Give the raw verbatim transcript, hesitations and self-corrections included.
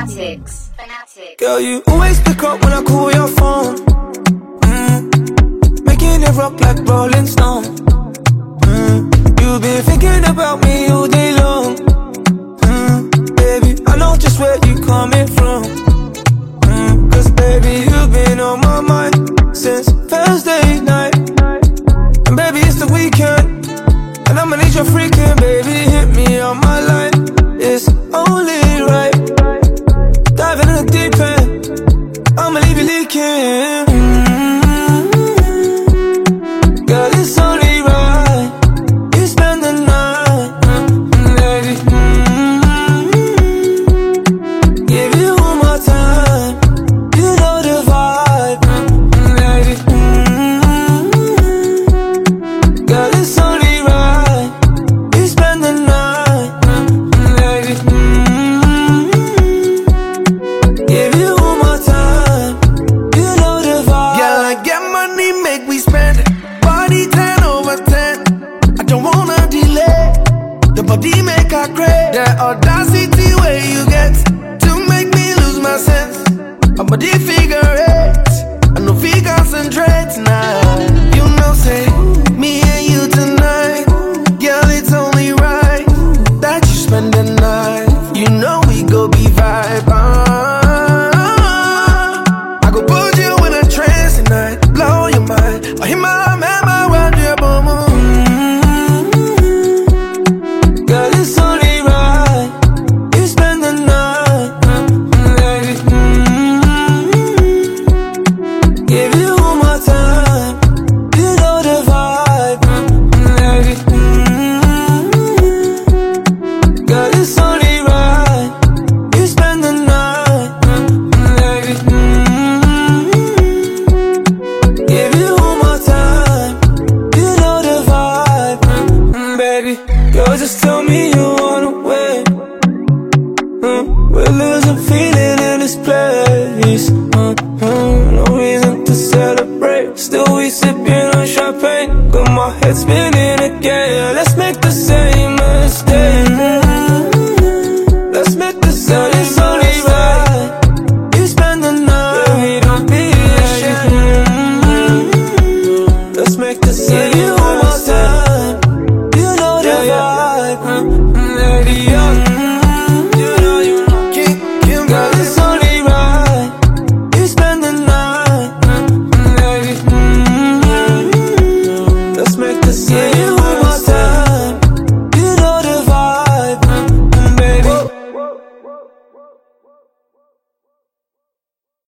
Fanatics. Fanatics. Girl, you always pick up when I call your phone. Mm. Making it rock like Rolling Stone. Mm. You've been thinking about me all day long. Mm. Baby, I know just where you coming from. Mm. Cause baby, you've been on my mind since Thursday night. And baby, it's the weekend, and I'ma need your freaking baby. Hit me on my line. It's only right. Diving in the deep end, I'ma leave you leaking. Mm-hmm. Girl, it's only right. You spend the night, mm-hmm, lady. Mm-hmm. Give you one more time. You know the vibe, mm-hmm, lady. Mm-hmm. Girl, it's only right. You spend the night, mm-hmm, lady. Mm-hmm. Give you one more time. You know the vibe. Girl, I get money, make we spend it. Body ten over ten. I don't wanna delay. The body make her crave. The audacity where you get to make me lose my sense. My body figure eight. I know we concentrate now. You know, say me and you tonight. Girl, it's only right that you spend the night. You know we go be vibe. Ah, I go put you in a trance tonight, blow your mind. I hear my man, my world, your boom. Mm-hmm. Girl, it's only right. You spend the night, mm-hmm, lady. Mm-hmm. Give you one more time. You know the vibe, mm-hmm, lady. Mm-hmm. Girl, it's only right. You spend the night, mm-hmm, lady. Mm-hmm. Give you one more time. You know the vibe, mm-hmm, baby. Girl, just tell me you wanna win. Mm, we're losing feeling in this place.